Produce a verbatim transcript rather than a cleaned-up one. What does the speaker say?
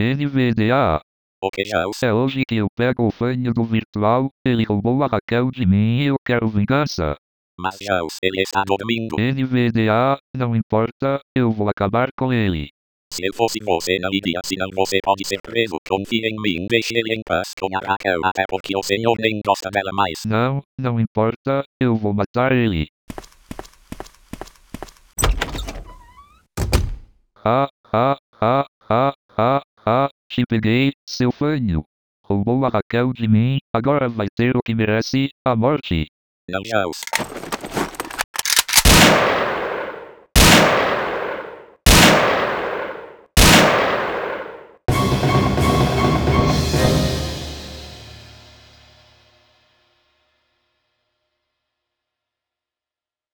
N V D A. Ok, Jaus. É hoje que eu pego o fanho do virtual, ele roubou a Raquel de mim e eu quero vingança. Mas Jaus, ele está dormindo. N V D A, não importa, eu vou acabar com ele. Se eu fosse você não iria, senão você pode ser preso. Confie em mim, deixe ele em paz com a Raquel, até porque o senhor nem gosta dela mais. Não, não importa, eu vou matar ele. Ah, ah, ah, ah, ah, ah, te peguei, seu fanho. Roubou a Raquel de mim, agora vai ter o que merece, a morte. Não, Jaus.